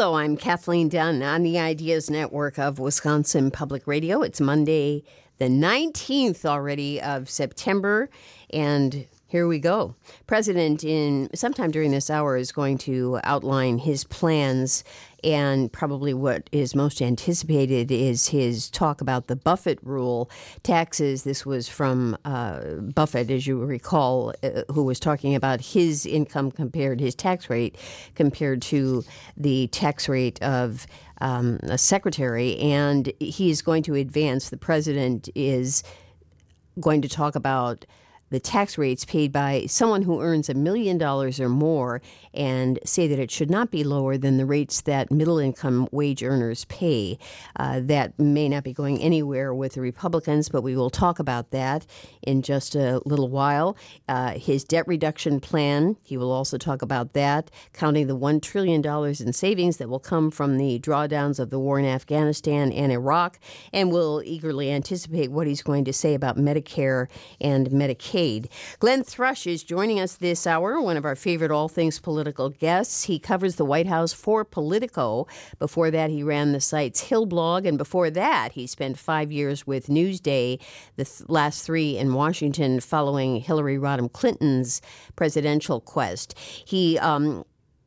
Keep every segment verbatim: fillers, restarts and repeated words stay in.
Hello, I'm Kathleen Dunn on the Ideas Network of Wisconsin Public Radio. It's Monday, the nineteenth already of September, and here we go. President, in sometime during this hour, is going to outline his plans, and probably what is most anticipated is his talk about the Buffett rule taxes. This was from uh, Buffett, as you recall, uh, who was talking about his income compared, his tax rate compared to the tax rate of um, a secretary. And he's going to advance, the president is going to talk about the tax rates paid by someone who earns a million dollars or more and say that it should not be lower than the rates that middle-income wage earners pay. Uh, that may not be going anywhere with the Republicans, but we will talk about that in just a little while. Uh, his debt reduction plan, he will also talk about that, counting the one trillion dollars in savings that will come from the drawdowns of the war in Afghanistan and Iraq, and we'll eagerly anticipate what he's going to say about Medicare and Medicaid. Glenn Thrush is joining us this hour, one of our favorite all things political guests. He covers the White House for Politico. Before that, he ran the site's Hill blog, and before that, he spent five years with Newsday, the th- last three in Washington following Hillary Rodham Clinton's presidential quest. He um,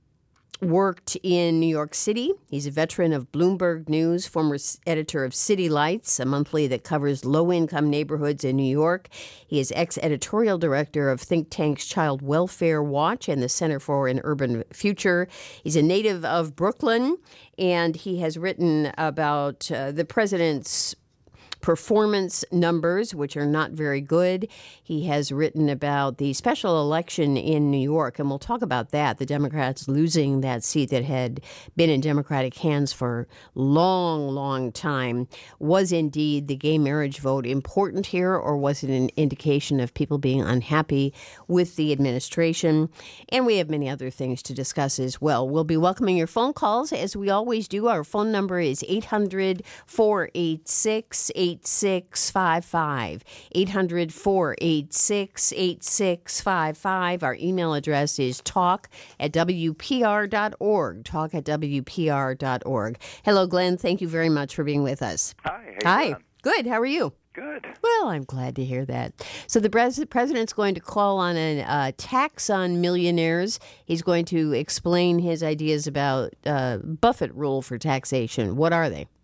worked in New York City. He's a veteran of Bloomberg News, former editor of City Lights, a monthly that covers low-income neighborhoods in New York. He is ex-editorial director of think tanks Child Welfare Watch and the Center for an Urban Future. He's a native of Brooklyn, and he has written about uh, the president's performance numbers, which are not very good. He has written about the special election in New York, and we'll talk about that. The Democrats losing that seat that had been in Democratic hands for long, long time. Was indeed the gay marriage vote important here, or was it an indication of people being unhappy with the administration? And we have many other things to discuss as well. We'll be welcoming your phone calls, as we always do. Our phone number is eight hundred, four eight six, eight six five five, eight hundred, four eight six, eight six five five. Our email address is talk at w p r dot org, talk at w p r dot org. Hello, Glenn. Thank you very much for being with us. Hi. How you Hi. Doing? Good. How are you? Good. Well, I'm glad to hear that. So the pres- president's going to call on a uh, tax on millionaires. He's going to explain his ideas about uh, Buffett rule for taxation. What are they?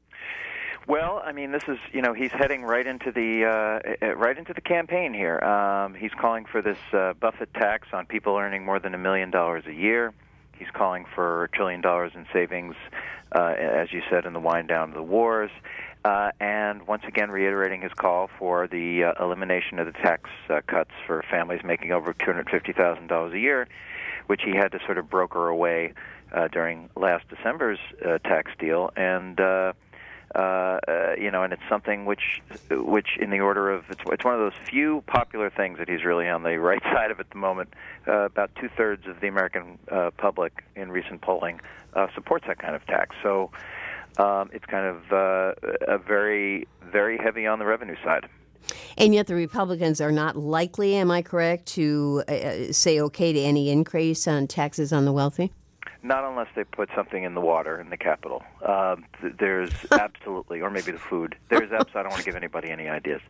Well, I mean, this is, you know, he's heading right into the uh, right into the campaign here. Um, he's calling for this uh, Buffett tax on people earning more than a million dollars a year. He's calling for a trillion dollars in savings, uh, as you said, in the wind down of the wars, uh, and once again reiterating his call for the uh, elimination of the tax uh, cuts for families making over two hundred fifty thousand dollars a year, which he had to sort of broker away uh, during last December's uh, tax deal, and. Uh, Uh, uh, you know, and it's something which, which in the order of, it's, it's one of those few popular things that he's really on the right side of at the moment. Uh, about two-thirds of the American uh, public in recent polling uh, supports that kind of tax. So um, it's kind of uh, a very, very heavy on the revenue side. And yet the Republicans are not likely, am I correct, to uh, say okay to any increase on taxes on the wealthy? Not unless they put something in the water in the Capitol. Um, th- there's absolutely, or maybe the food. There's absolutely, I don't want to give anybody any ideas,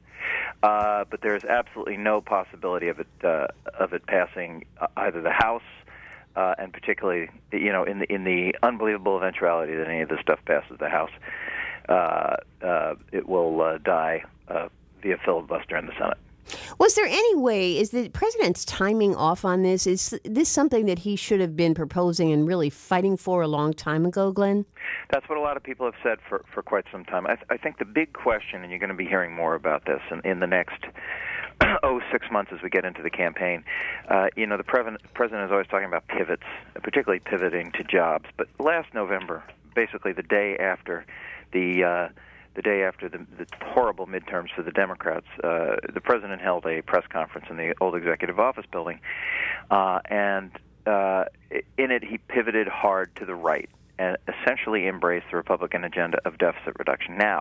uh, but there's absolutely no possibility of it uh, of it passing either the House, uh, and particularly, you know, in the in the unbelievable eventuality that any of this stuff passes the House, uh, uh, it will uh, die uh, via filibuster in the Senate. Was there any way, is the president's timing off on this? Is this something that he should have been proposing and really fighting for a long time ago, Glenn? That's what a lot of people have said for, for quite some time. I, th- I think the big question, and you're going to be hearing more about this in, in the next oh, six months as we get into the campaign, uh, you know, the pre- president is always talking about pivots, particularly pivoting to jobs. But last November, basically the day after the... Uh, The day after the, the horrible midterms for the Democrats, uh, the president held a press conference in the old executive office building, uh, and uh, in it he pivoted hard to the right and essentially embraced the Republican agenda of deficit reduction. Now,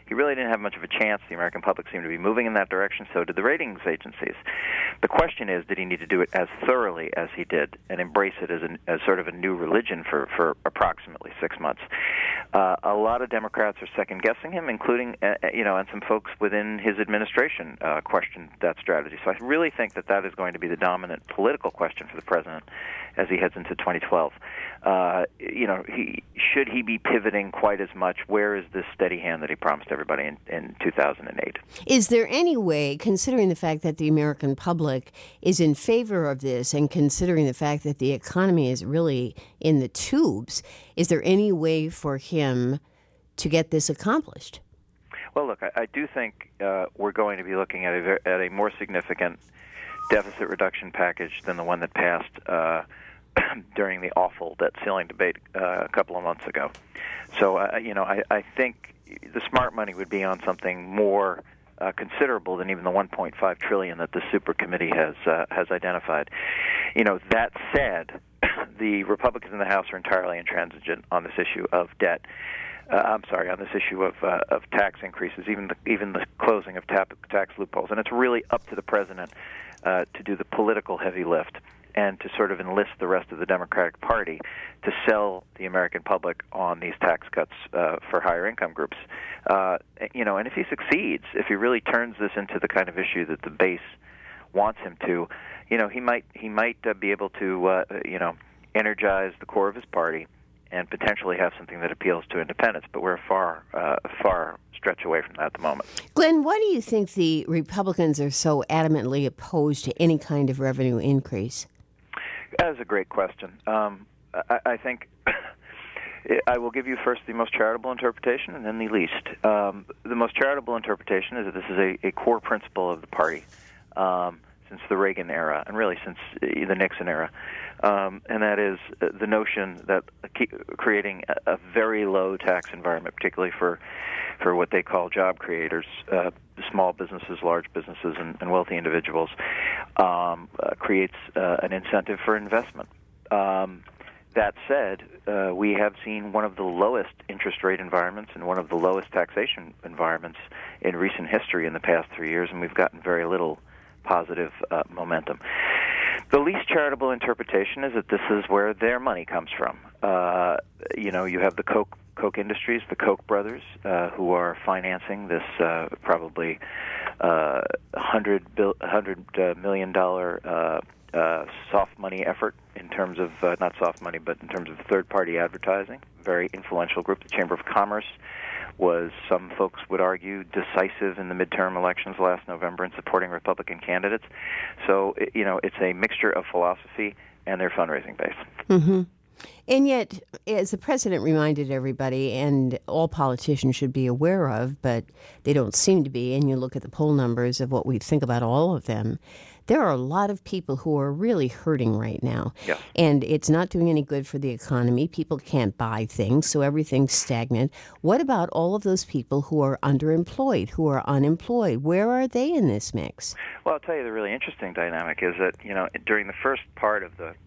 he really didn't have much of a chance. The American public seemed to be moving in that direction, so did the ratings agencies. The question is, did he need to do it as thoroughly as he did and embrace it as, a, as sort of a new religion for, for approximately six months? Uh, a lot of Democrats are second-guessing him, including, uh, you know, and some folks within his administration uh, questioned that strategy. So I really think that that is going to be the dominant political question for the president as he heads into twenty twelve. Uh, you know, he should he be pivoting quite as much? Where is this steady hand that he promised everybody in, in two thousand eight? Is there any way, considering the fact that the American public is in favor of this and considering the fact that the economy is really in the tubes, is there any way for him to get this accomplished? Well, look, I, I do think uh, we're going to be looking at a, at a more significant deficit reduction package than the one that passed uh, during the awful debt ceiling debate uh, a couple of months ago. So, uh, you know, I, I think the smart money would be on something more uh, considerable than even the one point five trillion dollars that the super committee has uh, has identified. You know, that said, the Republicans in the House are entirely intransigent on this issue of debt. Uh, I'm sorry, on this issue of uh, of tax increases, even the, even the closing of tap, tax loopholes, and it's really up to the president uh, to do the political heavy lift and to sort of enlist the rest of the Democratic Party to sell the American public on these tax cuts uh, for higher income groups. Uh, you know, and if he succeeds, if he really turns this into the kind of issue that the base wants him to, you know, he might he might uh, be able to uh, you know energize the core of his party and potentially have something that appeals to independents. But we're far uh, far stretch away from that at the moment. Glenn, why do you think the Republicans are so adamantly opposed to any kind of revenue increase? That is a great question. Um, I, I think I will give you first the most charitable interpretation and then the least. Um, the most charitable interpretation is that this is a, a core principle of the party um, since the Reagan era, and really since the Nixon era, um, and that is the notion that creating a, a very low tax environment, particularly for for what they call job creators, uh, small businesses, large businesses, and, and wealthy individuals, um, uh, creates uh, an incentive for investment. Um, that said, uh, we have seen one of the lowest interest rate environments and one of the lowest taxation environments in recent history in the past three years, and we've gotten very little positive uh, momentum. The least charitable interpretation is that this is where their money comes from. Uh, you know, you have the Coke Koch Industries, the Koch brothers, uh, who are financing this uh, probably uh, hundred bil- hundred uh, million dollar uh, uh, soft money effort in terms of uh, not soft money, but in terms of third party advertising. Very influential group. The Chamber of Commerce was, some folks would argue, decisive in the midterm elections last November in supporting Republican candidates. So, you know, it's a mixture of philosophy and their fundraising base. Mm-hmm. And yet, as the president reminded everybody, and all politicians should be aware of, but they don't seem to be, and you look at the poll numbers of what we think about all of them, there are a lot of people who are really hurting right now. Yeah. And it's not doing any good for the economy. People can't buy things, so everything's stagnant. What about all of those people who are underemployed, who are unemployed? Where are they in this mix? Well, I'll tell you the really interesting dynamic is that, you know, during the first part of the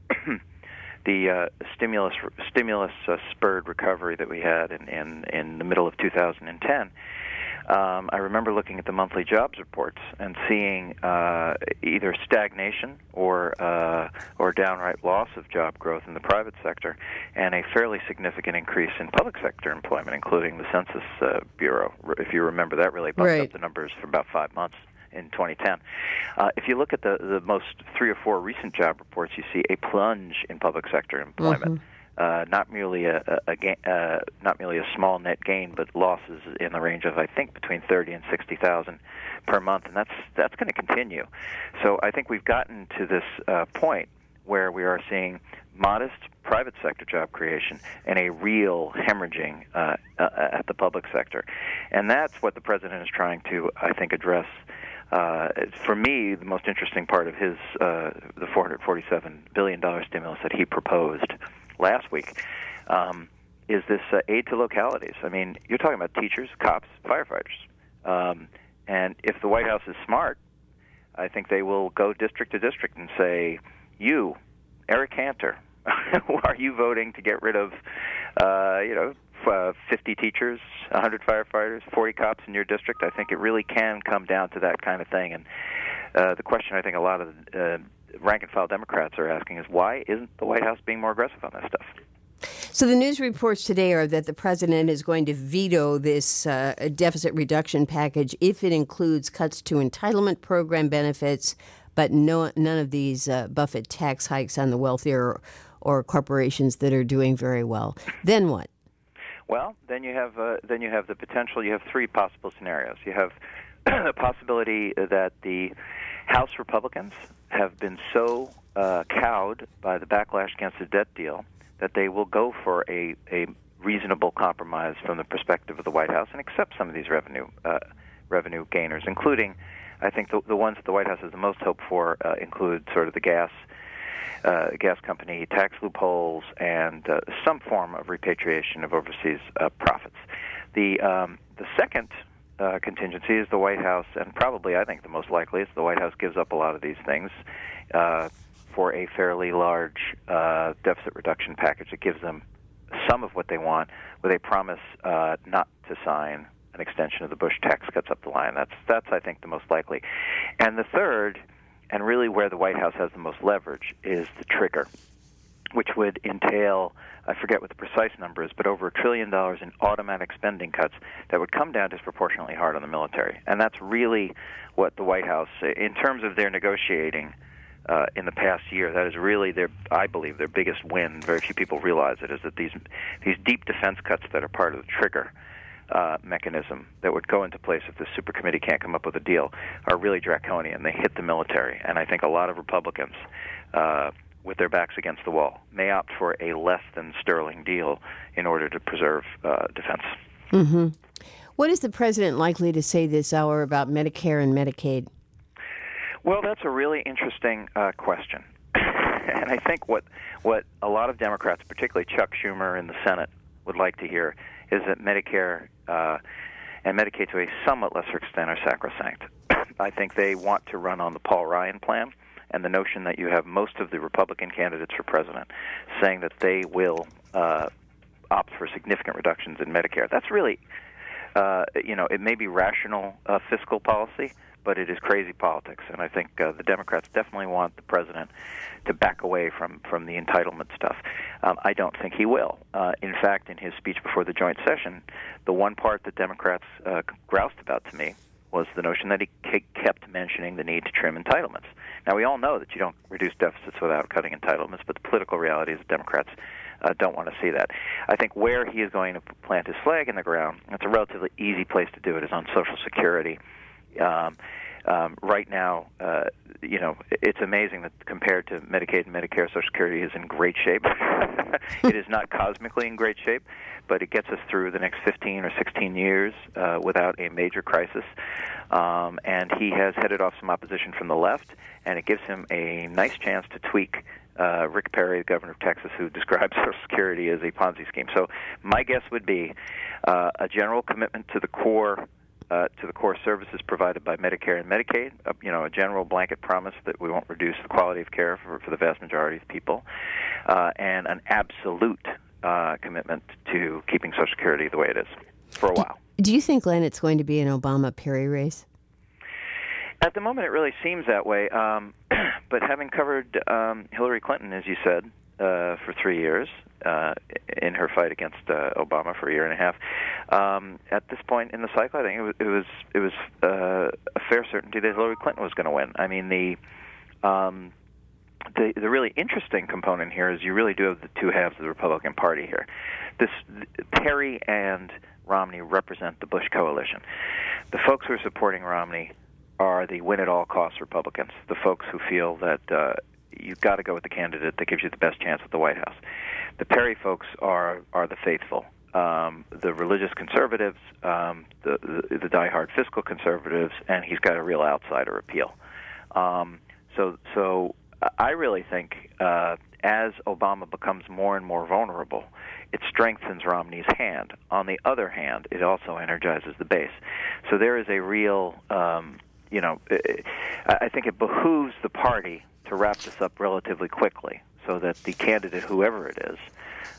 the uh, stimulus stimulus uh, spurred recovery that we had in, in, in the middle of two thousand ten, um, I remember looking at the monthly jobs reports and seeing uh, either stagnation or uh, or downright loss of job growth in the private sector, and a fairly significant increase in public sector employment, including the Census uh, Bureau. If you remember, that really bumped right. up the numbers for about five months in twenty ten. Uh, if you look at the, the most three or four recent job reports, you see a plunge in public sector employment. Mm-hmm. Uh, not merely a, a, a gain, uh, not merely a small net gain, but losses in the range of, I think, between thirty and sixty thousand per month, and that's that's going to continue. So I think we've gotten to this uh, point where we are seeing modest private sector job creation and a real hemorrhaging uh, uh, at the public sector, and that's what the president is trying to, I think, address. Uh, for me, the most interesting part of his uh, the four hundred forty-seven billion dollars stimulus that he proposed last week um, is this uh, aid to localities. I mean, you're talking about teachers, cops, firefighters. Um, and if the White House is smart, I think they will go district to district and say, you, Eric Cantor, are you voting to get rid of, uh, you know, uh, fifty teachers, one hundred firefighters, forty cops in your district. I think it really can come down to that kind of thing. And uh, the question I think a lot of uh, rank-and-file Democrats are asking is, why isn't the White House being more aggressive on this stuff? So the news reports today are that the president is going to veto this uh, deficit reduction package if it includes cuts to entitlement program benefits, but no, none of these uh, Buffett tax hikes on the wealthier or, or corporations that are doing very well. Then what? Well, then you have uh, then you have the potential. You have three possible scenarios. You have the possibility that the House Republicans have been so uh, cowed by the backlash against the debt deal that they will go for a, a reasonable compromise from the perspective of the White House and accept some of these revenue uh, revenue gainers, including, I think, the, the ones that the White House has the most hope for uh, include sort of the gas uh, gas company tax loopholes and uh, some form of repatriation of overseas uh, profits. The um, the second uh, contingency is the White House, and probably I think the most likely is the White House gives up a lot of these things uh, for a fairly large uh, deficit reduction package that gives them some of what they want, with a promise uh, not to sign an extension of the Bush tax cuts up the line. That's that's I think the most likely. And the third, and really where the White House has the most leverage, is the trigger, which would entail, I forget what the precise number is, but over a trillion dollars in automatic spending cuts that would come down disproportionately hard on the military. And that's really what the White House, in terms of their negotiating uh, in the past year, that is really their, I believe, their biggest win. Very few people realize it, is that these these deep defense cuts that are part of the trigger Uh, mechanism that would go into place if the super committee can't come up with a deal are really draconian. They hit the military, and I think a lot of Republicans, uh, with their backs against the wall, may opt for a less than sterling deal in order to preserve uh, defense. Mm-hmm. What is the president likely to say this hour about Medicare and Medicaid? Well, that's a really interesting uh, question. And I think what what a lot of Democrats, particularly Chuck Schumer in the Senate, would like to hear is that Medicare uh, and Medicaid to a somewhat lesser extent are sacrosanct. I think they want to run on the Paul Ryan plan and the notion that you have most of the Republican candidates for president saying that they will uh, opt for significant reductions in Medicare. That's really, uh, you know, it may be rational uh, fiscal policy, but it is crazy politics. And I think uh, the Democrats definitely want the president to back away from, from the entitlement stuff. Um, I don't think he will. Uh, in fact, in his speech before the joint session, the one part that Democrats uh, groused about to me was the notion that he kept mentioning the need to trim entitlements. Now, we all know that you don't reduce deficits without cutting entitlements, but the political reality is that Democrats uh, don't want to see that. I think where he is going to plant his flag in the ground, it's a relatively easy place to do it, is on Social Security. Um, um, right now, uh, you know, it's amazing that compared to Medicaid and Medicare, Social Security is in great shape. It is not cosmically in great shape, but it gets us through the next fifteen or sixteen years uh, without a major crisis. Um, and he has headed off some opposition from the left, and it gives him a nice chance to tweak uh, Rick Perry, the governor of Texas, who describes Social Security as a Ponzi scheme. So my guess would be uh, a general commitment to the core Uh, to the core services provided by Medicare and Medicaid, uh, you know, a general blanket promise that we won't reduce the quality of care for, for the vast majority of people, uh, and an absolute uh, commitment to keeping Social Security the way it is for a while. Do you think, Glenn, it's going to be an Obama-Perry race? At the moment, it really seems that way. Um, but having covered um, Hillary Clinton, as you said, uh, for three years, uh, in her fight against uh, Obama for a year and a half, um, at this point in the cycle, I think it was it was, it was uh, a fair certainty that Hillary Clinton was going to win. I mean, the, um, the the really interesting component here is you really do have the two halves of the Republican Party here. This Perry and Romney represent the Bush coalition. The folks who are supporting Romney are the win-at-all-costs Republicans, the folks who feel that uh, you've got to go with the candidate that gives you the best chance at the White House. The Perry folks are are the faithful, um, the religious conservatives, um, the, the the diehard fiscal conservatives, and he's got a real outsider appeal. Um, so, so I really think uh, as Obama becomes more and more vulnerable, it strengthens Romney's hand. On the other hand, it also energizes the base. So there is a real, um, you know, I think it behooves the party to wrap this up relatively quickly, so that the candidate, whoever it is,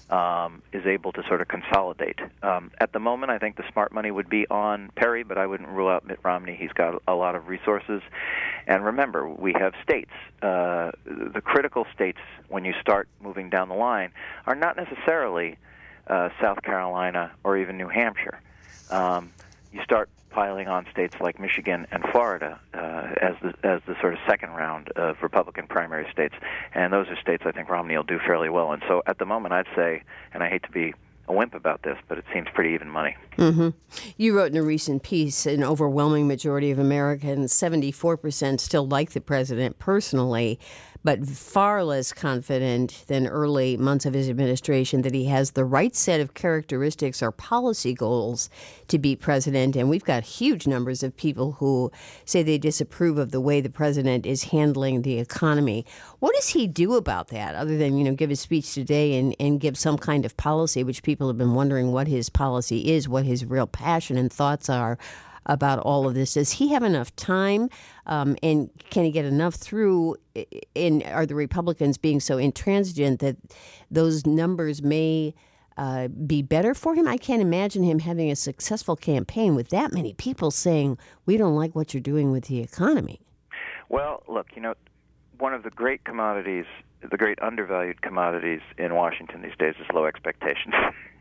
um, is able to sort of consolidate. Um, at the moment, I think the smart money would be on Perry, but I wouldn't rule out Mitt Romney. He's got a lot of resources. And remember, we have states. Uh, the critical states, when you start moving down the line, are not necessarily uh, South Carolina or even New Hampshire. Um, you start piling on states like Michigan and Florida uh, as the as the sort of second round of Republican primary states, and those are states I think Romney will do fairly well. And so at the moment, I'd say, and I hate to be a wimp about this, but it seems pretty even money. Mm-hmm. You wrote in a recent piece, an overwhelming majority of Americans, seventy-four percent, still like the president personally, but far less confident than early months of his administration that he has the right set of characteristics or policy goals to be president. And we've got huge numbers of people who say they disapprove of the way the president is handling the economy. What does he do about that, other than, you know, give his speech today and, and give some kind of policy, which people have been wondering what his policy is, what his real passion and thoughts are about all of this? Does he have enough time, um, and can he get enough through? In are the Republicans being so intransigent that those numbers may uh, be better for him? I can't imagine him having a successful campaign with that many people saying, we don't like what you're doing with the economy. Well, look, you know, one of the great commodities, the great undervalued commodities in Washington these days is low expectations.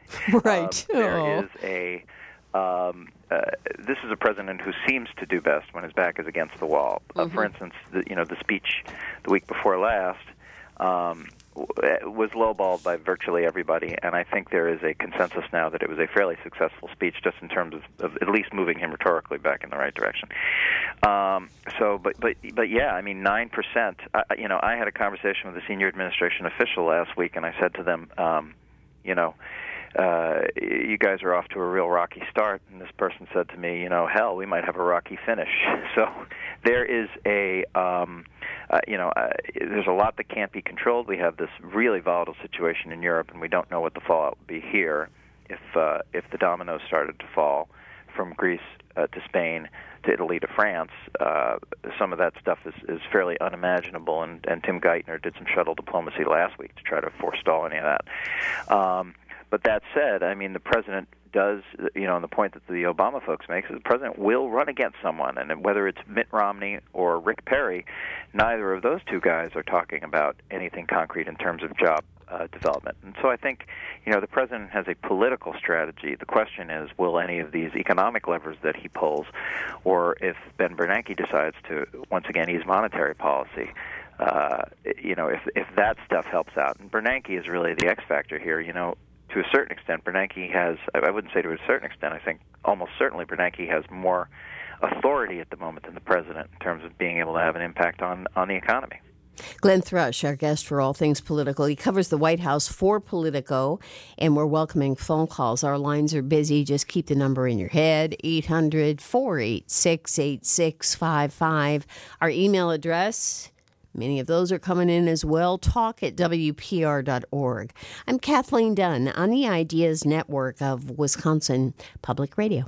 Right. um, there oh. is a Um, uh, this is a president who seems to do best when his back is against the wall. Uh, Mm-hmm. for instance, the, you know, the speech the week before last um, w- was lowballed by virtually everybody, and I think there is a consensus now that it was a fairly successful speech, just in terms of, of at least moving him rhetorically back in the right direction. Um, so, but but but yeah, I mean, nine percent. I, you know, I had a conversation with a senior administration official last week, and I said to them, um, you know. Uh, you guys are off to a real rocky start. And this person said to me, you know, hell, we might have a rocky finish. So there is a, um, uh, you know, uh, there's a lot that can't be controlled. We have this really volatile situation in Europe, and we don't know what the fallout will be here if uh, if the dominoes started to fall from Greece uh, to Spain to Italy to France. Uh, some of that stuff is, is fairly unimaginable, and, and Tim Geithner did some shuttle diplomacy last week to try to forestall any of that. Um, But that said, I mean, the president does, you know, and the point that the Obama folks make is the president will run against someone, and whether it's Mitt Romney or Rick Perry, neither of those two guys are talking about anything concrete in terms of job uh, development. And so I think, you know, the president has a political strategy. The question is, will any of these economic levers that he pulls, or if Ben Bernanke decides to, once again, ease monetary policy, uh, you know, if if that stuff helps out. And Bernanke is really the X factor here, you know. To a certain extent, Bernanke has, I wouldn't say to a certain extent, I think almost certainly Bernanke has more authority at the moment than the president in terms of being able to have an impact on, on the economy. Glenn Thrush, our guest for All Things Political. He covers the White House for Politico, and we're welcoming phone calls. Our lines are busy. Just keep the number in your head, eight hundred, four eight six, eight six five five. Our email address, many of those are coming in as well, talk at W P R dot org. I'm Kathleen Dunn on the Ideas Network of Wisconsin Public Radio.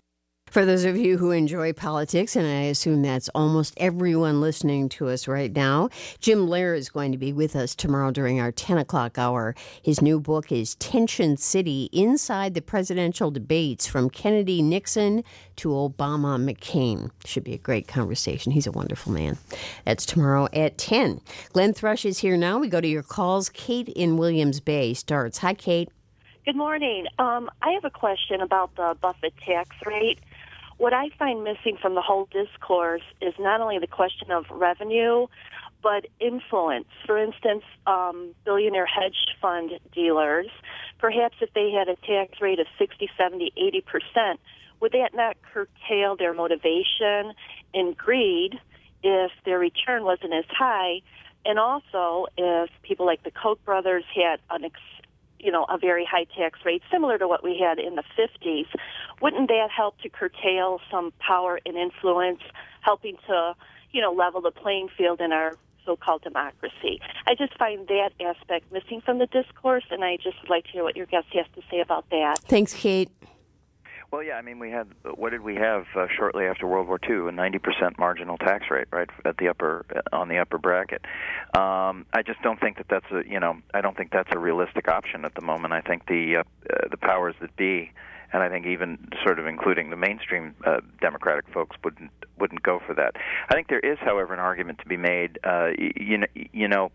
For those of you who enjoy politics, and I assume that's almost everyone listening to us right now, Jim Lehrer is going to be with us tomorrow during our ten o'clock hour. His new book is Tension City, Inside the Presidential Debates from Kennedy Nixon to Obama McCain. Should be a great conversation. He's a wonderful man. That's tomorrow at ten. Glenn Thrush is here now. We go to your calls. Kate in Williams Bay starts. Hi, Kate. Good morning. Um, I have a question about the Buffett tax rate. What I find missing from the whole discourse is not only the question of revenue, but influence. For instance, um, billionaire hedge fund dealers, perhaps if they had a tax rate of sixty, seventy, eighty percent, would that not curtail their motivation and greed if their return wasn't as high? And also, if people like the Koch brothers had an ex- you know, a very high tax rate, similar to what we had in the fifties, wouldn't that help to curtail some power and influence, helping to, you know, level the playing field in our so-called democracy? I just find that aspect missing from the discourse, and I just would like to hear what your guest has to say about that. Thanks, Kate. Well, yeah, I mean, we had, what did we have uh, shortly after World War Two? A ninety percent marginal tax rate, right, at the upper, on the upper bracket. Um, I just don't think that that's a, you know, I don't think that's a realistic option at the moment. I think the, uh, uh, the powers that be, and I think even sort of including the mainstream uh, Democratic folks wouldn't, wouldn't go for that. I think there is, however, an argument to be made, uh, you know, you know,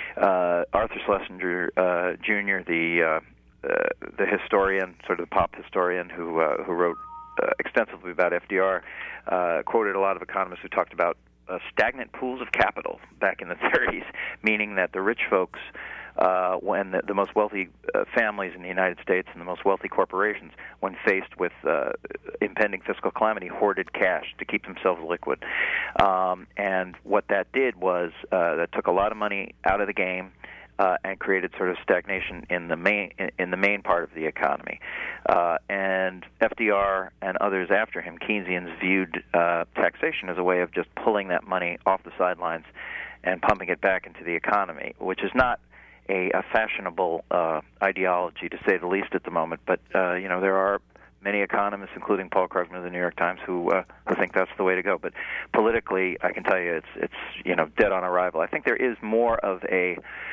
uh, Arthur Schlesinger, uh, Junior, the, uh, Uh, the historian, sort of the pop historian who uh, who wrote uh, extensively about F D R, uh, quoted a lot of economists who talked about uh, stagnant pools of capital back in the thirties, meaning that the rich folks, uh, when the, the most wealthy uh, families in the United States and the most wealthy corporations, when faced with uh, impending fiscal calamity, hoarded cash to keep themselves liquid. Um, and what that did was uh, that took a lot of money out of the game, Uh, and created sort of stagnation in the main in, in the main part of the economy. Uh, and F D R and others after him, Keynesians, viewed uh, taxation as a way of just pulling that money off the sidelines and pumping it back into the economy, which is not a, a fashionable uh, ideology, to say the least, at the moment. But uh, you know, there are many economists, including Paul Krugman of the New York Times, who uh, who think that's the way to go. But politically, I can tell you, it's it's you know dead on arrival. I think there is more of a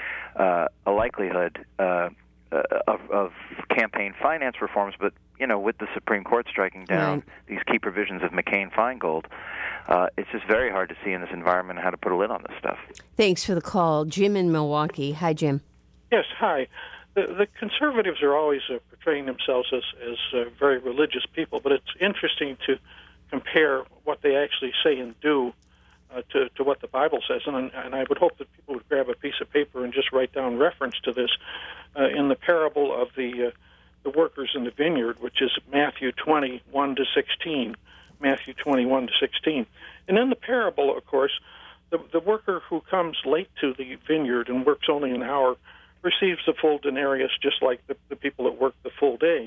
Uh, a likelihood uh, uh, of, of campaign finance reforms, but you know, with the Supreme Court striking down right. these key provisions of McCain-Feingold, uh, it's just very hard to see in this environment how to put a lid on this stuff. Thanks for the call. Jim in Milwaukee. Hi, Jim. Yes, hi. The, the conservatives are always uh, portraying themselves as, as uh, very religious people, but it's interesting to compare what they actually say and do Uh, to, to what the Bible says, and, and I would hope that people would grab a piece of paper and just write down reference to this uh, in the parable of the uh, the workers in the vineyard, which is Matthew twenty-one to sixteen. Matthew twenty-one to sixteen, and in the parable, of course, the the worker who comes late to the vineyard and works only an hour receives the full denarius, just like the, the people that work the full day.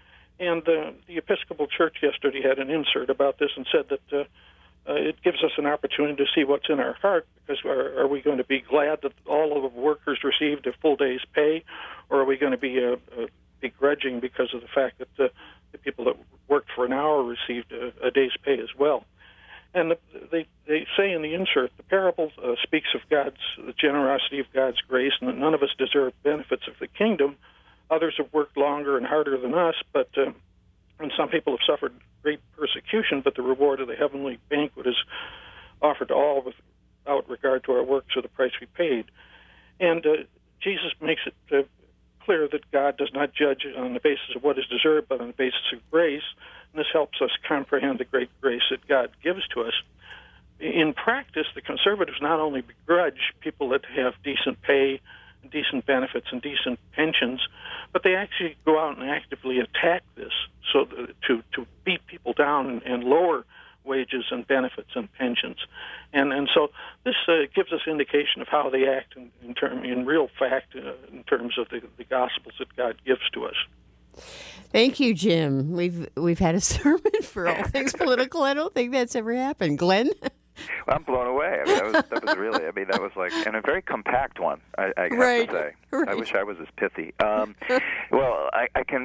And uh, the Episcopal Church yesterday had an insert about this and said that. Uh, Uh, it gives us an opportunity to see what's in our heart, because are, are we going to be glad that all of the workers received a full day's pay, or are we going to be uh, uh, begrudging because of the fact that the, the people that worked for an hour received a, a day's pay as well? And the, they, they say in the insert, the parable uh, speaks of God's the generosity of God's grace, and that none of us deserve benefits of the kingdom. Others have worked longer and harder than us, but uh, and some people have suffered great persecution, but the reward of the heavenly banquet is offered to all without regard to our works or the price we paid. And uh, Jesus makes it uh, clear that God does not judge on the basis of what is deserved, but on the basis of grace. And this helps us comprehend the great grace that God gives to us. In practice, the conservatives not only begrudge people that have decent pay, decent benefits, and decent pensions, but they actually go out and actively attack this, so to to beat people down and, and lower wages and benefits and pensions, and and so this uh, gives us indication of how they act in in, term, in real fact uh, in terms of the, the gospels that God gives to us. Thank you, Jim. We've we've had a sermon for all things political. I don't think that's ever happened, Glenn. Well, I'm blown away. I mean, that was, that was really, I mean, that was like, and a very compact one, I, I have right. to say. Right. I wish I was as pithy. Um, well, I, I can,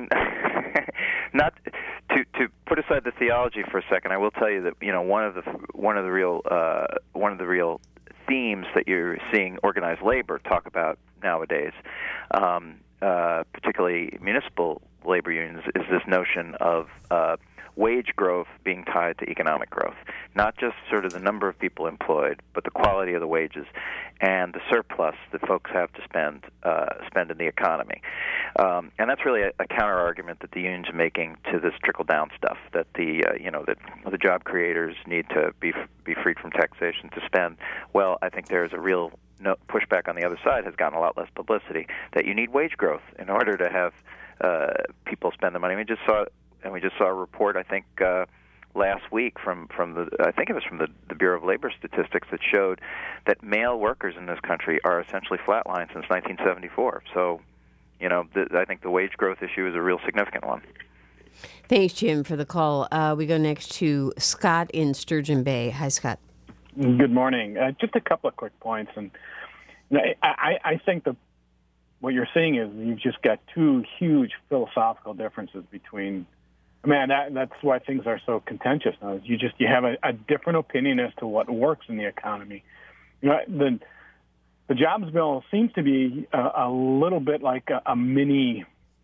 not, to to put aside the theology for a second, I will tell you that, you know, one of the, one of the real, uh, one of the real themes that you're seeing organized labor talk about nowadays, um, uh, particularly municipal labor unions, is this notion of, uh, wage growth being tied to economic growth, not just sort of the number of people employed, but the quality of the wages and the surplus that folks have to spend uh, spend in the economy. Um, and that's really a, a counter argument that the unions are making to this trickle down stuff, that the uh, you know that the job creators need to be be freed from taxation to spend. Well, I think there's a real no, pushback on the other side has gotten a lot less publicity, that you need wage growth in order to have uh, people spend the money. We just saw. And we just saw a report, I think, uh, last week from, from the I think it was from the, the Bureau of Labor Statistics that showed that male workers in this country are essentially flatlined since nineteen seventy-four. So, you know, the, I think the wage growth issue is a real significant one. Thanks, Jim, for the call. Uh, we go next to Scott in Sturgeon Bay. Hi, Scott. Good morning. Uh, just a couple of quick points, and you know, I, I think that what you're seeing is you've just got two huge philosophical differences between I mean, that, that's why things are so contentious now. You just you have a, a different opinion as to what works in the economy. You know, the the jobs bill seems to be a, a little bit like a, a mini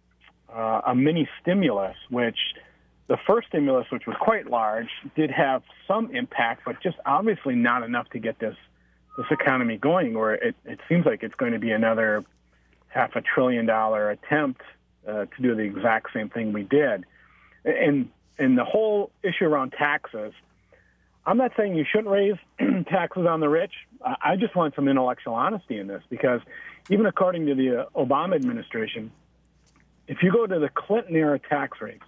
uh, a mini stimulus, which the first stimulus, which was quite large, did have some impact, but just obviously not enough to get this this economy going. Where it, it seems like it's going to be another half a trillion dollar attempt uh, to do the exact same thing we did. And and the whole issue around taxes, I'm not saying you shouldn't raise taxes on the rich. I just want some intellectual honesty in this, because even according to the Obama administration, if you go to the Clinton-era tax rates,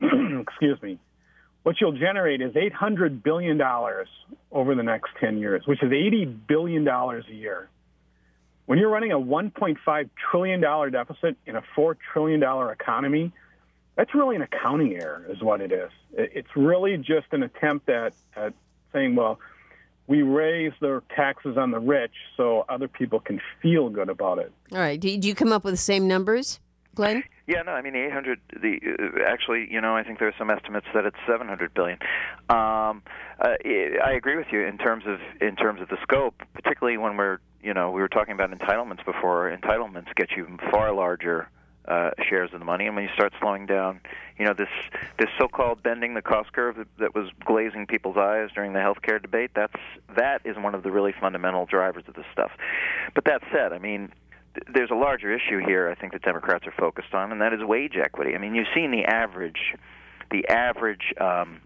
excuse me, what you'll generate is eight hundred billion dollars over the next ten years, which is eighty billion dollars a year. When you're running a one point five trillion dollars deficit in a four trillion dollars economy, that's really an accounting error is what it is. It's really just an attempt at, at saying, well, we raise the taxes on the rich so other people can feel good about it. All right. Did you come up with the same numbers, Glenn? Yeah, no, I mean, the eight hundred, the, uh, actually, you know, I think there are some estimates that it's seven hundred billion dollars. Um, uh, I agree with you in terms of in terms of the scope, particularly when we're, you know, we were talking about entitlements before. Entitlements get you far larger Uh, shares of the money, and when you start slowing down, you know, this this so-called bending the cost curve that, that was glazing people's eyes during the healthcare debate, that's that is one of the really fundamental drivers of this stuff. But that said, I mean, th- there's a larger issue here I think that Democrats are focused on, and that is wage equity. I mean, you've seen the average, the average um,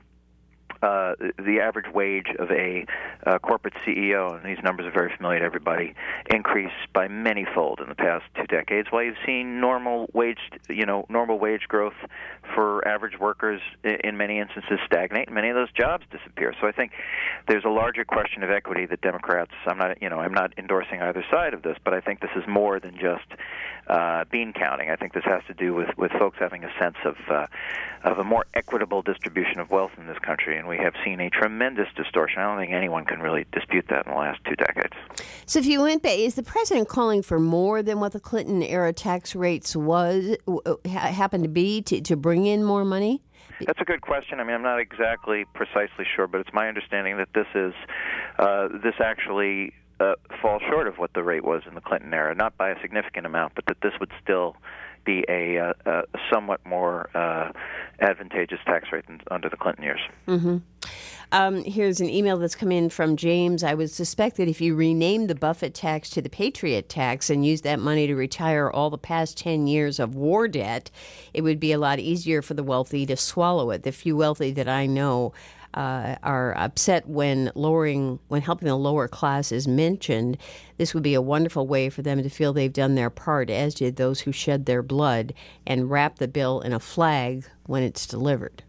Uh, the average wage of a uh, corporate C E O, and these numbers are very familiar to everybody, increase by many-fold in the past two decades, while you've seen normal wage, you know, normal wage growth for average workers in, in many instances stagnate, and many of those jobs disappear. So I think there's a larger question of equity that Democrats, I'm not, you know, I'm not endorsing either side of this, but I think this is more than just uh, bean counting. I think this has to do with, with folks having a sense of uh, of a more equitable distribution of wealth in this country, and we have seen a tremendous distortion. I don't think anyone can really dispute that in the last two decades. So if you went back, is the president calling for more than what the Clinton-era tax rates was ha- happened to be to, to bring in more money? That's a good question. I mean, I'm not exactly precisely sure, but it's my understanding that this is uh, this actually uh, falls short of what the rate was in the Clinton era, not by a significant amount, but that this would still be a, uh, a somewhat more uh, advantageous tax rate than under the Clinton years. Mm-hmm. Um, here's an email that's come in from James. I would suspect that if you rename the Buffett tax to the Patriot tax and use that money to retire all the past ten years of war debt, it would be a lot easier for the wealthy to swallow it. The few wealthy that I know Uh, are upset when lowering, when helping the lower class is mentioned. This would be a wonderful way for them to feel they've done their part, as did those who shed their blood, and wrap the bill in a flag when it's delivered.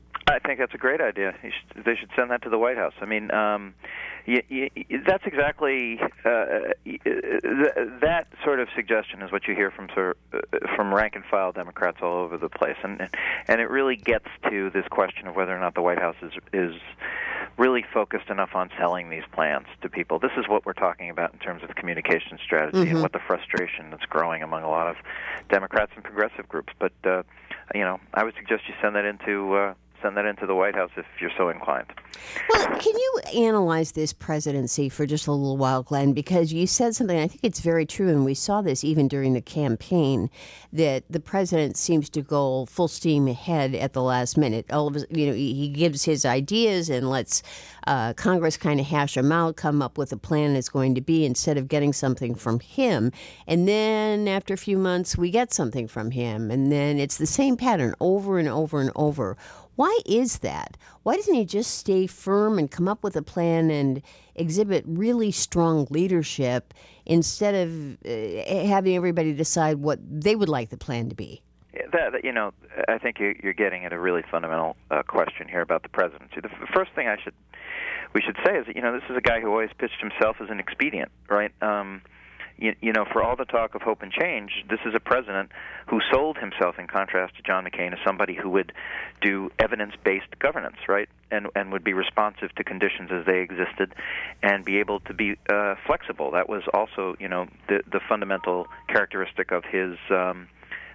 I think that's a great idea. You should, they should send that to the White House. I mean, um, you, you, that's exactly uh, th- that sort of suggestion is what you hear from sort of, uh, from rank and file Democrats all over the place, and and it really gets to this question of whether or not the White House is is really focused enough on selling these plans to people. This is what we're talking about in terms of communication strategy mm-hmm. and what the frustration that's growing among a lot of Democrats and progressive groups. But uh, you know, I would suggest you send that into. Uh, Send that into the White House if you're so inclined. Well, can you analyze this presidency for just a little while, Glenn? Because you said something, I think it's very true, and we saw this even during the campaign, that the president seems to go full steam ahead at the last minute. All of his, you know, he gives his ideas and lets uh, Congress kind of hash them out, come up with a plan it's going to be, instead of getting something from him. And then after a few months, we get something from him, and then it's the same pattern over and over and over. Why is that? Why doesn't he just stay firm and come up with a plan and exhibit really strong leadership instead of uh, having everybody decide what they would like the plan to be? That, that, you know, I think you're, you're getting at a really fundamental uh, question here about the presidency. The f- first thing I should we should say is that, you know, this is a guy who always pitched himself as an expedient, right? Um, You, you know, for all the talk of hope and change, this is a president who sold himself, in contrast to John McCain, as somebody who would do evidence-based governance, right, and and would be responsive to conditions as they existed, and be able to be uh, flexible. That was also, you know, the the fundamental characteristic of his um,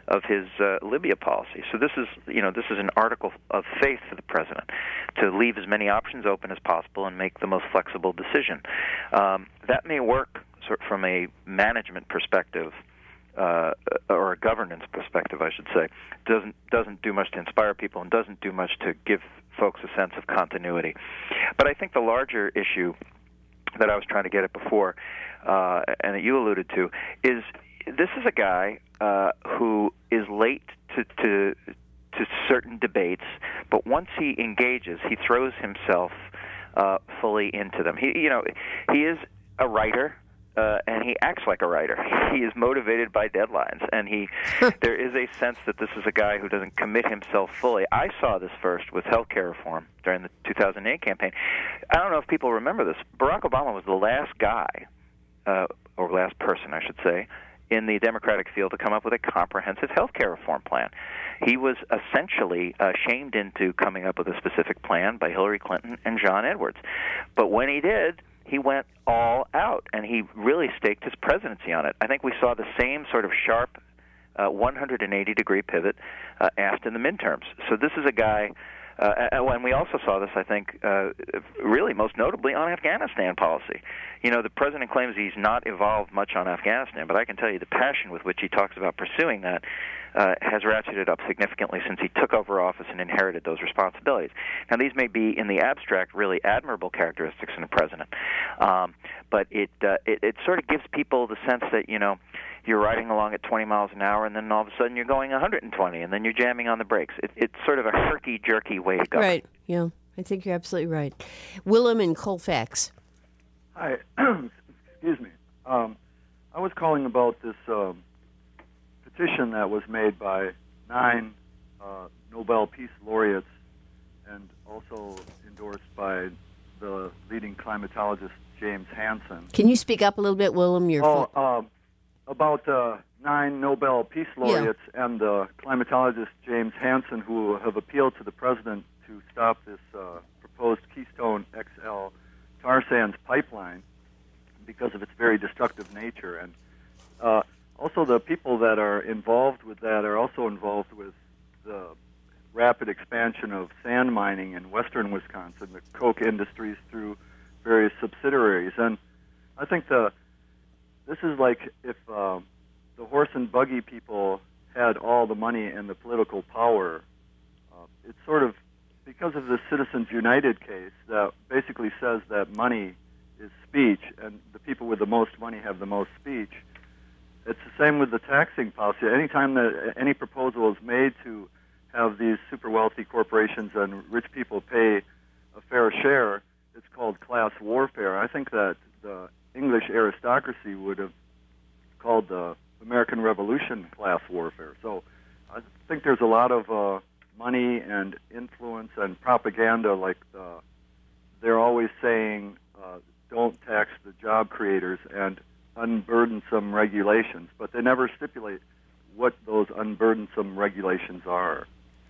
of his uh, Libya policy. So this is, you know, this is an article of faith for the president to leave as many options open as possible and make the most flexible decision. Um, that may work sort of from a management perspective, uh, or a governance perspective, I should say. Doesn't doesn't do much to inspire people and doesn't do much to give folks a sense of continuity. But I think the larger issue that I was trying to get at before, uh, and that you alluded to, is this is a guy uh, who is late to, to to certain debates, but once he engages, he throws himself uh, fully into them. He, you know, he is a writer. Uh, and he acts like a writer. He is motivated by deadlines, and he there is a sense that this is a guy who doesn't commit himself fully. I saw this first with health care reform during the two thousand eight campaign. I don't know if people remember this. Barack Obama was the last guy, uh, or last person, I should say, in the Democratic field to come up with a comprehensive health care reform plan. He was essentially uh, shamed into coming up with a specific plan by Hillary Clinton and John Edwards. But when he did, he went all out, and he really staked his presidency on it. I think we saw the same sort of sharp uh, one hundred eighty degree pivot uh, after the midterms. So this is a guy, uh, and we also saw this, I think, uh, really most notably on Afghanistan policy. You know, the president claims he's not evolved much on Afghanistan, but I can tell you the passion with which he talks about pursuing that uh, has ratcheted up significantly since he took over office and inherited those responsibilities. Now, these may be, in the abstract, really admirable characteristics in a president, um, but it, uh, it it sort of gives people the sense that, you know, you're riding along at twenty miles an hour, and then all of a sudden you're going one hundred twenty, and then you're jamming on the brakes. It, it's sort of a herky-jerky way to go. Right, yeah. I think you're absolutely right. Willem in Colfax. Hi. Excuse me. Um, I was calling about this um, petition that was made by nine uh, Nobel Peace Laureates and also endorsed by the leading climatologist James Hansen. Can you speak up a little bit, Willem? Your oh, uh, about uh, nine Nobel Peace Laureates yeah. and the climatologist James Hansen, who have appealed to the president to stop this uh, proposed Keystone X L tar sands pipeline because of its very destructive nature. And uh, also the people that are involved with that are also involved with the rapid expansion of sand mining in western Wisconsin, the Koch Industries through various subsidiaries. And I think the this is like if uh, the horse and buggy people had all the money and the political power. Uh, it's sort of because of the Citizens United case that basically says that money is speech, and the people with the most money have the most speech. It's the same with the taxing policy. Anytime that any proposal is made to have these super wealthy corporations and rich people pay a fair share, it's called class warfare. I think that the English aristocracy would have called the American Revolution class warfare. So I think there's a lot of uh, money and influence and propaganda, like uh, they're always saying, uh, don't tax the job creators and unburdensome regulations, but they never stipulate what those unburdensome regulations are.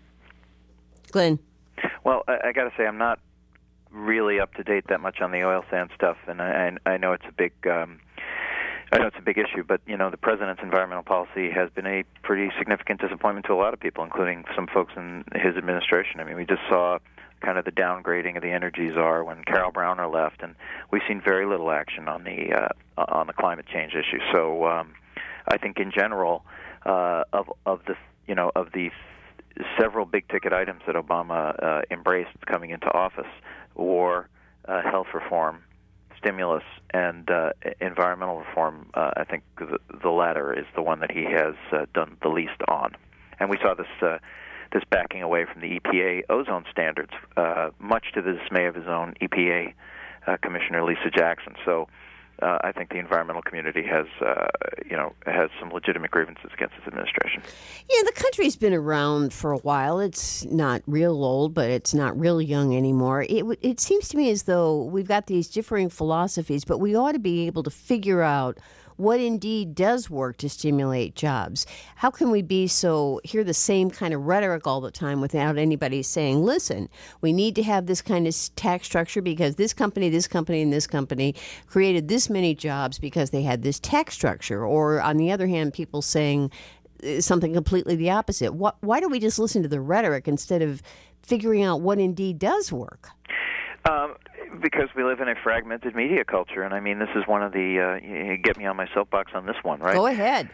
Glenn? Well, I, I got to say, I'm not really up to date that much on the oil sand stuff, and I, I know it's a big, um, I know it's a big issue. But you know, the president's environmental policy has been a pretty significant disappointment to a lot of people, including some folks in his administration. I mean, we just saw kind of the downgrading of the energy czar when Carol Browner left, and we've seen very little action on the uh, on the climate change issue. So um, I think in general, uh, of of the you know of the several big ticket items that Obama uh, embraced coming into office, war, uh, health reform, stimulus, and uh, environmental reform, uh, I think the, the latter is the one that he has uh, done the least on. And we saw this uh, this backing away from the E P A ozone standards, uh, much to the dismay of his own E P A uh, Commissioner Lisa Jackson. So uh, I think the environmental community has, uh, you know, has some legitimate grievances against his administration. Yeah, the country's been around for a while. It's not real old, but it's not real young anymore. It it seems to me as though we've got these differing philosophies, but we ought to be able to figure out what indeed does work to stimulate jobs. How can we be so, hear the same kind of rhetoric all the time without anybody saying, listen, we need to have this kind of tax structure because this company, this company, and this company created this many jobs because they had this tax structure. Or on the other hand, people saying, something completely the opposite. What, why don't we just listen to the rhetoric instead of figuring out what indeed does work? Um, because we live in a fragmented media culture, and I mean, this is one of the, uh, you get me on my soapbox on this one, right? Go ahead.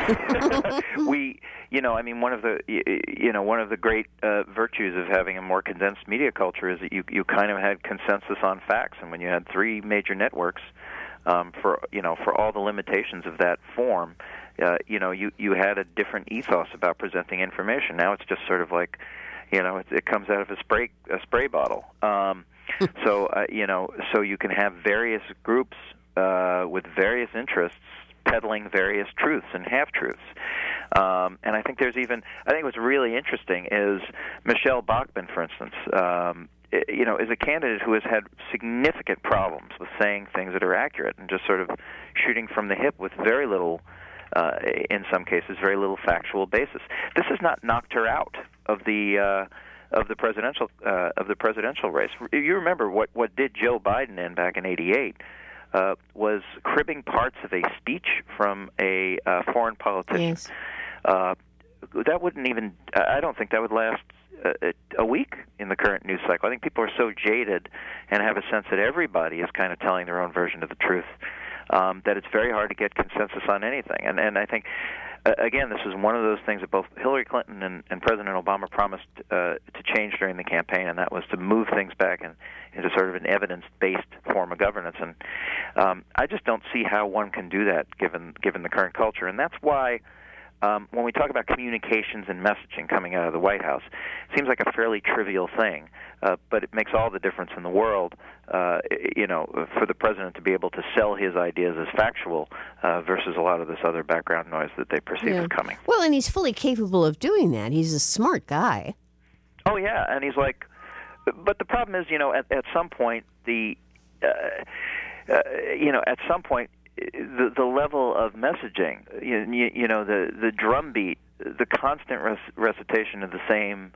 Uh, we, you know, I mean, one of the, you know, one of the great uh, virtues of having a more condensed media culture is that you, you kind of had consensus on facts, and when you had three major networks, um, for, you know, for all the limitations of that form, uh, you know, you, you had a different ethos about presenting information. Now it's just sort of like, you know, it, it comes out of a spray, a spray bottle. Um, So, uh, you know, so you can have various groups uh, with various interests peddling various truths and half-truths. Um, and I think there's even, I think what's really interesting is Michelle Bachmann, for instance, um, you know, is a candidate who has had significant problems with saying things that are accurate and just sort of shooting from the hip with very little, uh, in some cases, very little factual basis. This has not knocked her out of the... Uh, of the presidential uh, of the presidential race. You remember what, what did Joe Biden in back in eighty-eight uh, was cribbing parts of a speech from a uh, foreign politician. Yes. Uh, that wouldn't even, I don't think that would last a, a week in the current news cycle. I think people are so jaded and have a sense that everybody is kind of telling their own version of the truth um, that it's very hard to get consensus on anything. And, and I think, Uh, again, this was one of those things that both Hillary Clinton and, and President Obama promised uh, to change during the campaign, and that was to move things back in, into sort of an evidence-based form of governance. And um, I just don't see how one can do that given given the current culture. And that's why um, when we talk about communications and messaging coming out of the White House, it seems like a fairly trivial thing, uh, but it makes all the difference in the world, uh, you know, for the president to be able to sell his ideas as factual uh, versus a lot of this other background noise that they perceive Yeah. as coming. Well, and he's fully capable of doing that. He's a smart guy. Oh, yeah, and he's like, but the problem is, you know, at, at some point, the, uh, uh, you know, at some point, the the level of messaging, you, you know, the the drumbeat, the constant rec- recitation of the same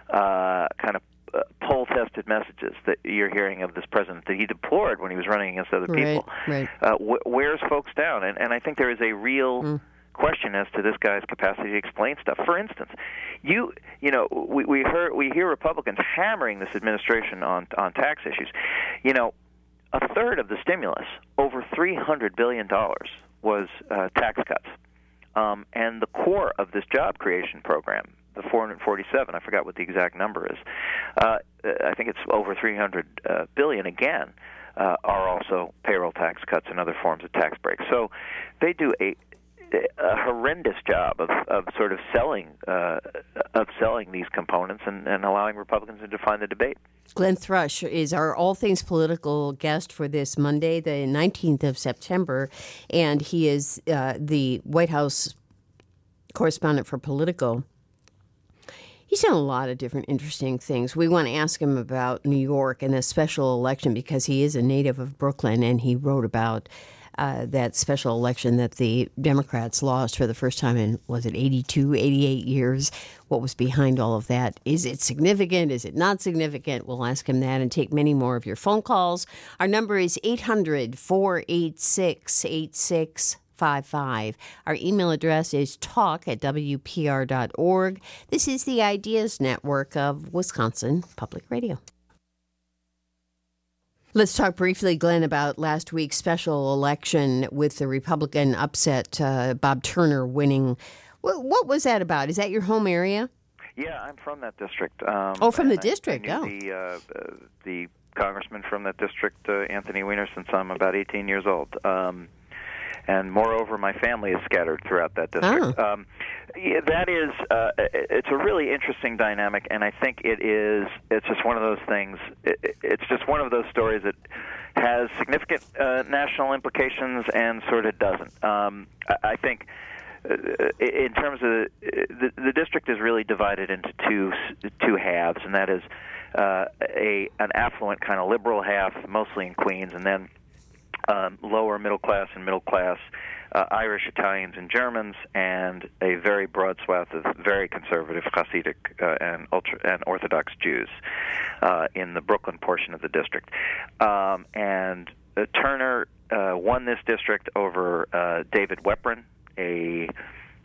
uh, kind of uh, poll-tested messages that you're hearing of this president that he deplored when he was running against other Right, people, right. uh, wh- wears folks down, and and I think there is a real mm. question as to this guy's capacity to explain stuff. For instance, you you know we we heard we hear Republicans hammering this administration on on tax issues, you know. A third of the stimulus, over three hundred billion dollars, was uh, tax cuts. Um, and the core of this job creation program, the four hundred forty-seven, I forgot what the exact number is, uh, I think it's over three hundred uh, billion dollars again, uh, are also payroll tax cuts and other forms of tax breaks. So they do a, a horrendous job of, of sort of selling uh, of selling these components and, and allowing Republicans to define the debate. Glenn Thrush is our All Things Political guest for this Monday, the nineteenth of September, and he is uh, the White House correspondent for Politico. He's done a lot of different interesting things. We want to ask him about New York and the special election because he is a native of Brooklyn, and he wrote about Uh, that special election that the Democrats lost for the first time in, was it eighty-two, eighty-eight years? What was behind all of that? Is it significant? Is it not significant? We'll ask him that and take many more of your phone calls. Our number is eight hundred, four eight six, eight six five five. Our email address is talk at w p r dot org. This is the Ideas Network of Wisconsin Public Radio. Let's talk briefly, Glenn, about last week's special election with the Republican upset, uh, Bob Turner winning. What, what was that about? Is that your home area? Yeah, I'm from that district. Um, oh, from the I, district, I knew oh. The, uh, uh, the congressman from that district, uh, Anthony Weiner, since I'm about eighteen years old. Um, and moreover, my family is scattered throughout that district. Oh. Um, yeah, that is, uh, it's a really interesting dynamic, and I think it is, it's just one of those things, it, it's just one of those stories that has significant uh, national implications and sort of doesn't. Um, I, I think uh, in terms of, the, the, the district is really divided into two, two halves, and that is uh, a an affluent kind of liberal half, mostly in Queens, and then Um, lower middle class and middle class uh, Irish, Italians, and Germans, and a very broad swath of very conservative Hasidic uh, and ultra and Orthodox Jews uh, in the Brooklyn portion of the district. Um, and uh, Turner uh, won this district over uh, David Weprin, a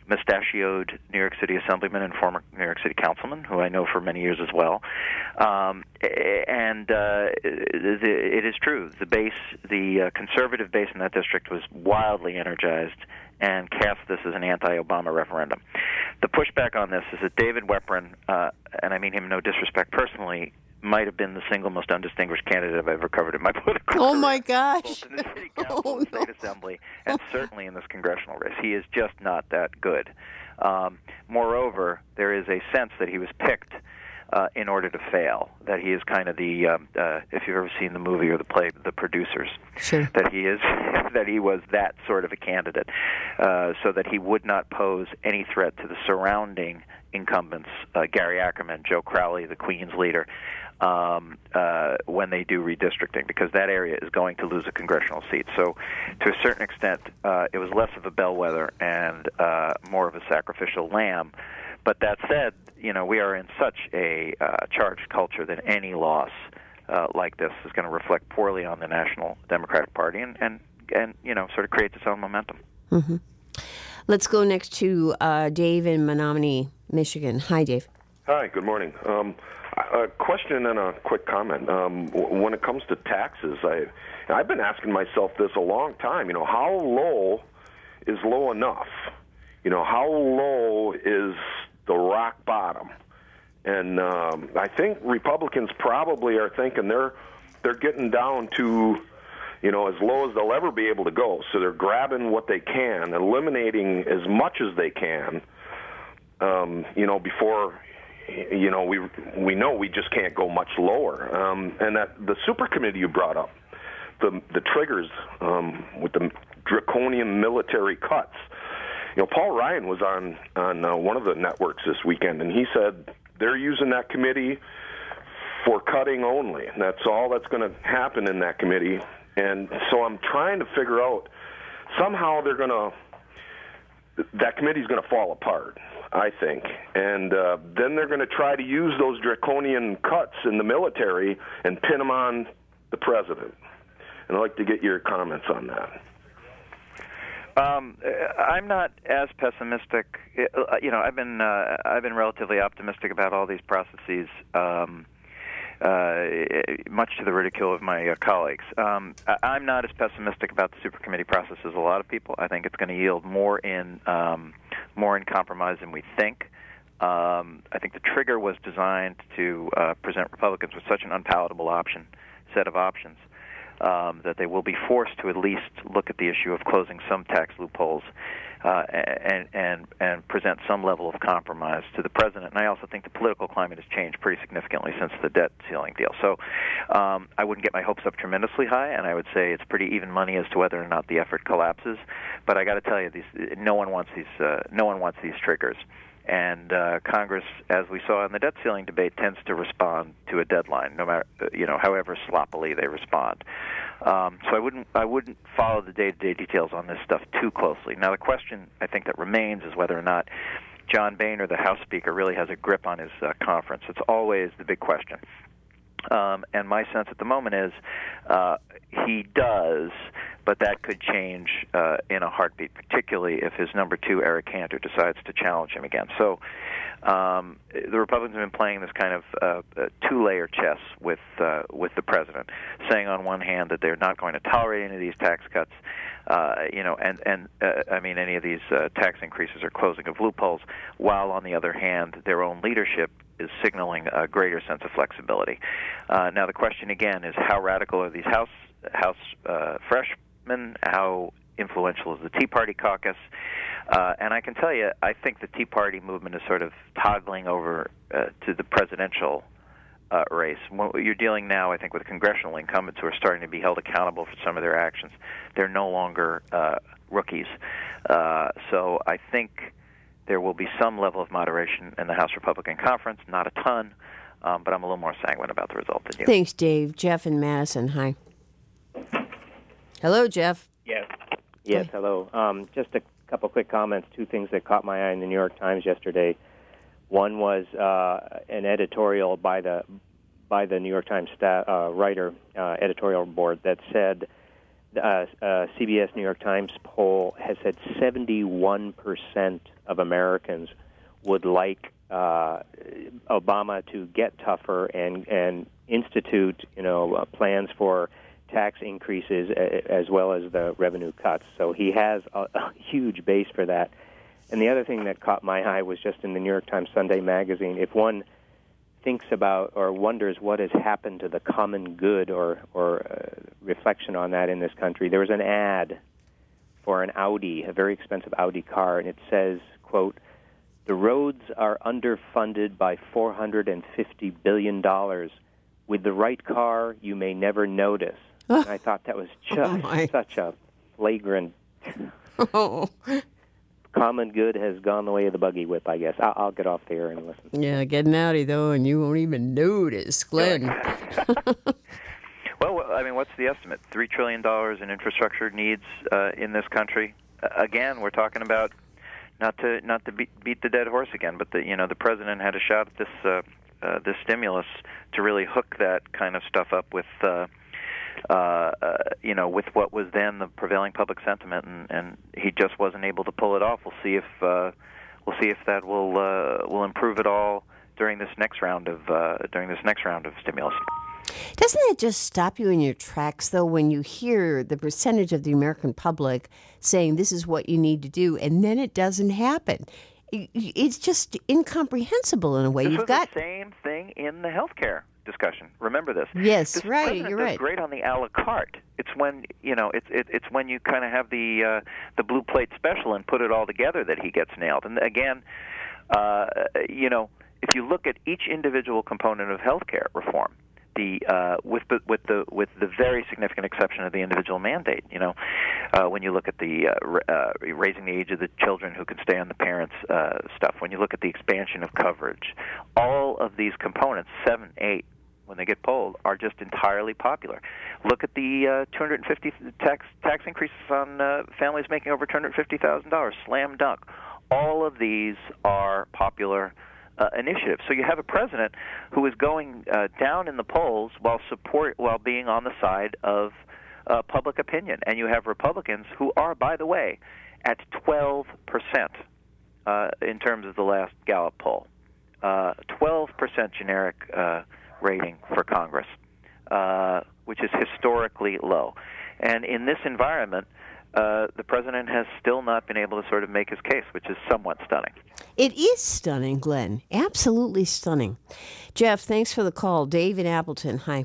mustachioed New York City assemblyman and former New York City councilman, who I know for many years as well. Um, and uh, the, it is true, the base, the uh, conservative base in that district was wildly energized and cast this as an anti-Obama referendum. The pushback on this is that David Weprin, uh, and I mean him no disrespect personally, might have been the single most undistinguished candidate I've ever covered in my political Oh, career. my gosh. Both in the city council Oh, and no. state assembly, and certainly in this congressional race. He is just not that good. Um, moreover, there is a sense that he was picked uh, in order to fail, that he is kind of the, um, uh, if you've ever seen the movie or the play, The Producers, Sure. that he is, that he was that sort of a candidate, uh, so that he would not pose any threat to the surrounding incumbents, uh, Gary Ackerman, Joe Crowley, the Queens leader, um, uh, when they do redistricting, because that area is going to lose a congressional seat. So to a certain extent, uh, it was less of a bellwether and uh, more of a sacrificial lamb. But that said, you know, we are in such a uh, charged culture that any loss uh, like this is going to reflect poorly on the National Democratic Party and, and, and you know, sort of creates its own momentum. Mm-hmm. Let's go next to uh, Dave in Menominee, Michigan. Hi, Dave. Hi, good morning. Um, a question and a quick comment. Um, w- when it comes to taxes, I, I've been asking myself this a long time. You know, how low is low enough? You know, how low is the rock bottom? And um, I think Republicans probably are thinking they're they're getting down to, you know, as low as they'll ever be able to go. So they're grabbing what they can, eliminating as much as they can, um, you know, before, you know, we we know we just can't go much lower. Um, and that the super committee you brought up, the the triggers um, with the draconian military cuts. You know, Paul Ryan was on on uh, one of the networks this weekend, and he said they're using that committee for cutting only. And that's all that's going to happen in that committee. And so I'm trying to figure out, somehow they're going to, that committee's going to fall apart, I think. And uh, then they're going to try to use those draconian cuts in the military and pin them on the president. And I'd like to get your comments on that. Um, I'm not as pessimistic. You know, I've been uh, I've been relatively optimistic about all these processes, um, uh, much to the ridicule of my uh, colleagues. Um, I'm not as pessimistic about the super committee process as a lot of people. I think it's going to yield more in um, more in compromise than we think. Um, I think the trigger was designed to uh, present Republicans with such an unpalatable option set of options. Um, that they will be forced to at least look at the issue of closing some tax loopholes uh, and, and, and present some level of compromise to the president. And I also think the political climate has changed pretty significantly since the debt ceiling deal. So um, I wouldn't get my hopes up tremendously high, and I would say it's pretty even money as to whether or not the effort collapses. But I got to tell you, these, no one wants these. Uh, no one wants these triggers. And uh, Congress, as we saw in the debt ceiling debate, tends to respond to a deadline, no matter you know, however sloppily they respond. Um, so I wouldn't, I wouldn't follow the day-to-day details on this stuff too closely. Now, the question I think that remains is whether or not John Boehner, the House Speaker, really has a grip on his uh, conference. It's always the big question. Um, and my sense at the moment is uh, he does, but that could change uh, in a heartbeat, particularly if his number two, Eric Cantor, decides to challenge him again. So um, the Republicans have been playing this kind of uh, two-layer chess with uh, with the president, saying on one hand that they're not going to tolerate any of these tax cuts, uh, you know, and and uh, I mean any of these uh, tax increases or closing of loopholes, while on the other hand their own leadership is signaling a greater sense of flexibility. Uh, now the question again is how radical are these House House uh, freshmen? How influential is the Tea Party caucus? Uh, and I can tell you, I think the Tea Party movement is sort of toggling over uh, to the presidential uh, race. You're dealing now, I think, with congressional incumbents who are starting to be held accountable for some of their actions. They're no longer uh, rookies. Uh, so I think there will be some level of moderation in the House Republican Conference, not a ton, um, but I'm a little more sanguine about the result than you. Thanks, Dave. Jeff in Madison, hi. Hello, Jeff. Yes. Yes, hello. Um, just a couple quick comments, two things that caught my eye in the New York Times yesterday. One was uh, an editorial by the by the New York Times staff, uh, writer uh, editorial board that said uh, uh, C B S New York Times poll has said seventy-one percent of Americans would like uh, Obama to get tougher and and institute, you know, uh, plans for tax increases as well as the revenue cuts. So he has a, a huge base for that. And the other thing that caught my eye was just in the New York Times Sunday magazine. If one thinks about or wonders what has happened to the common good or, or uh, reflection on that in this country, there was an ad for an Audi, a very expensive Audi car, and it says, quote, "The roads are underfunded by four hundred fifty billion dollars. With the right car, you may never notice." And I thought that was just oh such a flagrant oh. common good has gone the way of the buggy whip, I guess. I'll, I'll get off the air and listen. Yeah, get an Audi, though, and you won't even notice. Glenn. Well, I mean, what's the estimate? three trillion dollars in infrastructure needs uh, in this country. Uh, again, we're talking about, not to not to beat, beat the dead horse again, but the you know the president had a shot at this uh, uh, this stimulus to really hook that kind of stuff up with uh, uh, uh, you know with what was then the prevailing public sentiment, and, and he just wasn't able to pull it off. We'll see if uh, we'll see if that will uh, will improve at all during this next round of uh, during this next round of stimulus. Doesn't it just stop you in your tracks, though, when you hear the percentage of the American public saying this is what you need to do, and then it doesn't happen? It's just incomprehensible in a way. This You've was got the same thing in the healthcare discussion. Remember this? Yes, this right. president You're does right. Great on the a la carte. It's when you know it's it, it's when you kind of have the uh, the blue plate special and put it all together that he gets nailed. And again, uh, you know, if you look at each individual component of healthcare reform. The uh, with the with the with the very significant exception of the individual mandate, you know, uh, when you look at the uh, uh, raising the age of the children who can stay on the parents' uh, stuff, when you look at the expansion of coverage, all of these components, seven, eight, when they get polled, are just entirely popular. Look at the uh, two hundred fifty tax tax increases on uh, families making over two hundred fifty thousand dollars. Slam dunk. All of these are popular. Uh, initiative. So you have a president who is going uh, down in the polls while support while being on the side of uh, public opinion, and you have Republicans who are, by the way, at twelve percent uh, in terms of the last Gallup poll, uh, twelve percent generic uh, rating for Congress, uh, which is historically low. And in this environment, uh, the president has still not been able to sort of make his case, which is somewhat stunning. It is stunning, Glenn. Absolutely stunning. Jeff, thanks for the call. Dave in Appleton, hi.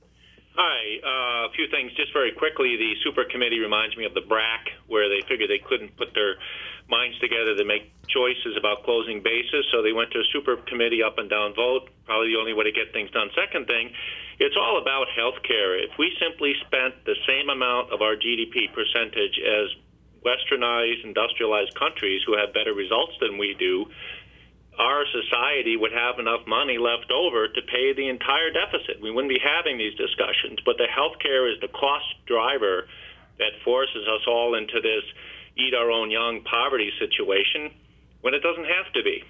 Hi. Uh, a few things just very quickly. The super committee reminds me of the B R A C, where they figured they couldn't put their minds together to make choices about closing bases, so they went to a super committee up and down vote, probably the only way to get things done. Second thing, it's all about health care. If we simply spent the same amount of our G D P percentage as westernized, industrialized countries who have better results than we do, our society would have enough money left over to pay the entire deficit. We wouldn't be having these discussions. But the health care is the cost driver that forces us all into this eat our own young poverty situation when it doesn't have to be.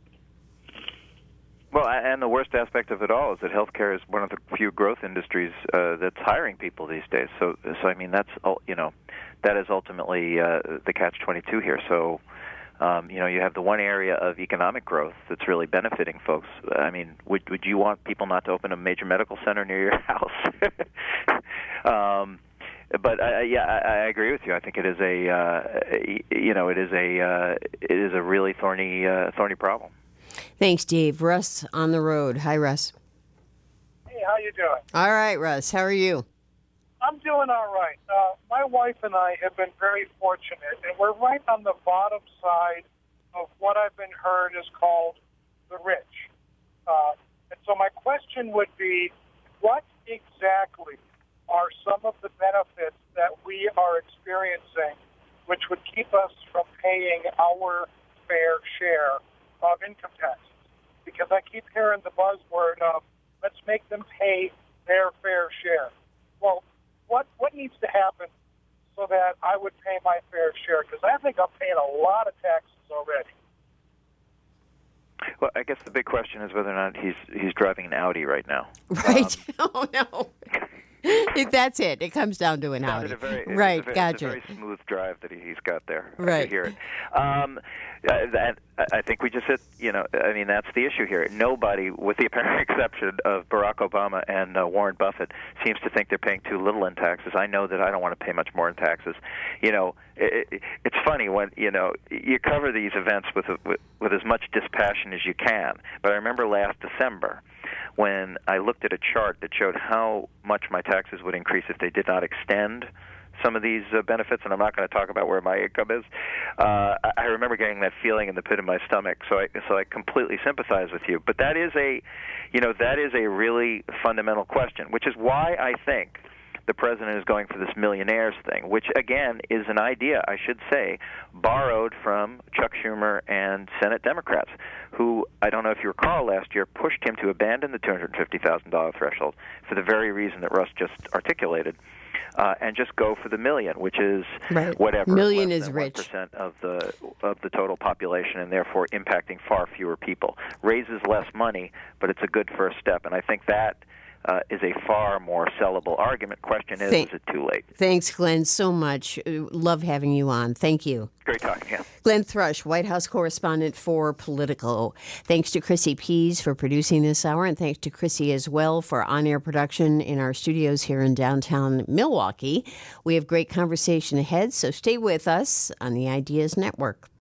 Well, and the worst aspect of it all is that healthcare is one of the few growth industries uh, that's hiring people these days. So, so I mean, that's you know, that is ultimately uh, the catch twenty-two here. So, um, you know, you have the one area of economic growth that's really benefiting folks. I mean, would would you want people not to open a major medical center near your house? um, but uh, yeah, I, I agree with you. I think it is a uh, you know, it is a uh, it is a really thorny uh, thorny problem. Thanks, Dave. Russ on the road. Hi, Russ. Hey, how you doing? All right, Russ. How are you? I'm doing all right. Uh, my wife and I have been very fortunate, and we're right on the bottom side of what I've been heard is called the rich. Uh, and so my question would be, what exactly are some of the benefits that we are experiencing which would keep us from paying our fair share of income taxes? Because I keep hearing the buzzword of, let's make them pay their fair share. Well, what what needs to happen so that I would pay my fair share? Because I think I'm paying a lot of taxes already. Well, I guess the big question is whether or not he's he's driving an Audi right now. Right. Um, oh, no. That's it. It comes down to an It's Audi. a very, right, it's a, gotcha. It's a very smooth drive that he, he's got there. I Right. can hear it. Um, uh, that, I think we just hit, you know, I mean, that's the issue here. Nobody, with the apparent exception of Barack Obama and uh, Warren Buffett, seems to think they're paying too little in taxes. I know that I don't want to pay much more in taxes. You know, it, it, it's funny when, you know, you cover these events with, with with as much dispassion as you can. But I remember last December when I looked at a chart that showed how much my taxes would increase if they did not extend some of these uh, benefits, and I'm not going to talk about where my income is. Uh, I, I remember getting that feeling in the pit of my stomach, so I so I completely sympathize with you. But that is a, you know, that is a really fundamental question, which is why I think the president is going for this millionaires thing, which again is an idea, I should say, borrowed from Chuck Schumer and Senate Democrats, who, I don't know if you recall, last year pushed him to abandon the two hundred fifty thousand dollars threshold for the very reason that Russ just articulated. Uh, and just go for the million, which is right. whatever. Million less is than rich. one percent of the of the total population, and therefore impacting far fewer people. Raises less money, but it's a good first step, and I think that uh, is a far more sellable argument. Question is, Thank- is it too late? Thanks, Glenn, so much. Uh, Love having you on. Thank you. Great talking, yeah. Glenn Thrush, White House correspondent for Politico. Thanks to Chrissy Pease for producing this hour, and thanks to Chrissy as well for on-air production in our studios here in downtown Milwaukee. We have great conversation ahead, so stay with us on the Ideas Network.